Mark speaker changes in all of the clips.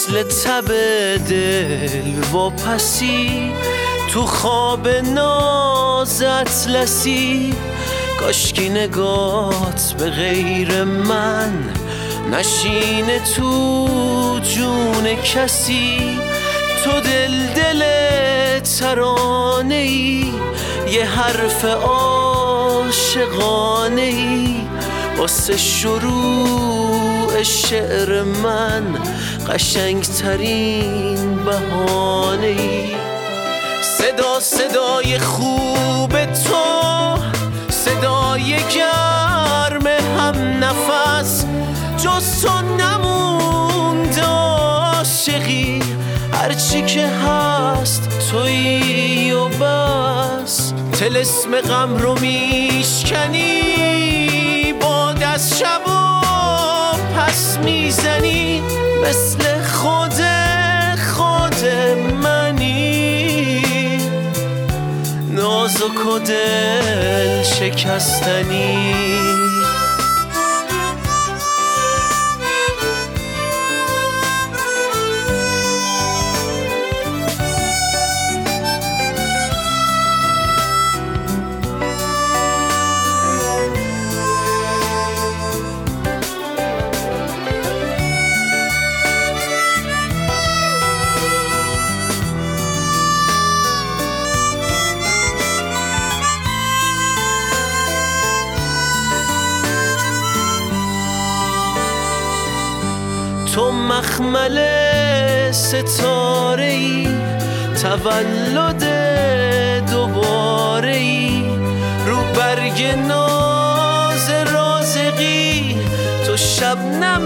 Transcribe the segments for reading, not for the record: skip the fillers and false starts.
Speaker 1: مثل تب دل و پسی تو خواب ناز اطلسی. کاشکی نگات به غیر من نشینه تو جون کسی. تو دل ترانه ای، یه حرف عاشقانه ای، واسه شروع شعر من قشنگترین بهانه ای. صدای خوب تو، صدای گرم هم نفس، جز تو نمونده عاشقی. هرچی که هست تویی و بس. طلسم غم رو میشکنی، باد از شب و پس میزنی، مثل خود منی، نازک و دل شکستنی. تو مخمل ستاره‌ای، تولد دوباره‌ای، رو برگ ناز رازقی، تو شبنم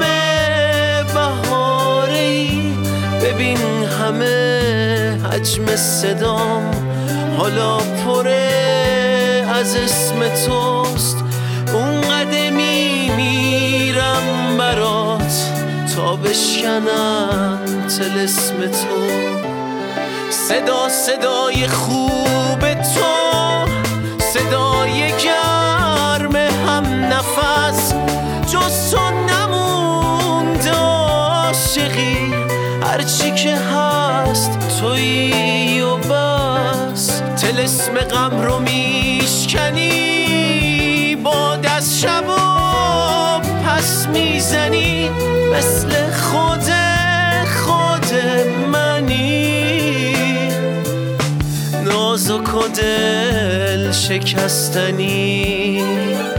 Speaker 1: بهاره‌ای. ببین همه حجم صدام حالا پره از اسم توست. اون قدمی میرم برات تا بشکنم طلسم تو. صدای خوب تو، صدای گرم هم نفس، جز تو نمونده عاشقی. هرچی که هست تویی و بس. طلسم غم رو میشکنی، باد از شب و پس میزنی، مثل خود منی، نازک و دل شکستنی.